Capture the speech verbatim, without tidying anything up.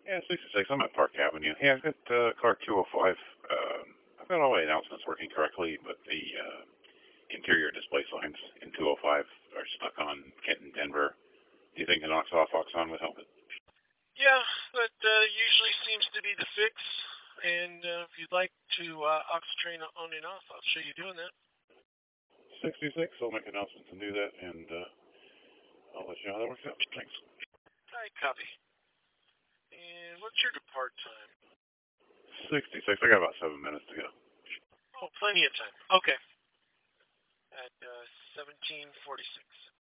Yeah, sixty-six. I'm at Park Avenue. Yeah, I've got uh, car two oh five. Um, I've got all my announcements working correctly, but the uh, interior display signs in two oh five are stuck on Kenton, Denver. Do you think an aux off, aux on would help it? Yeah, that uh, usually seems to be the fix. And uh, if you'd like to uh, aux train on and off, I'll show you doing that. sixty-six. I'll make announcements and do that, and uh, I'll let you know how that works out. Thanks. All right, copy. And what's your depart time? sixty-six. I got about seven minutes to go. Oh, plenty of time. Okay. At uh, seventeen forty-six.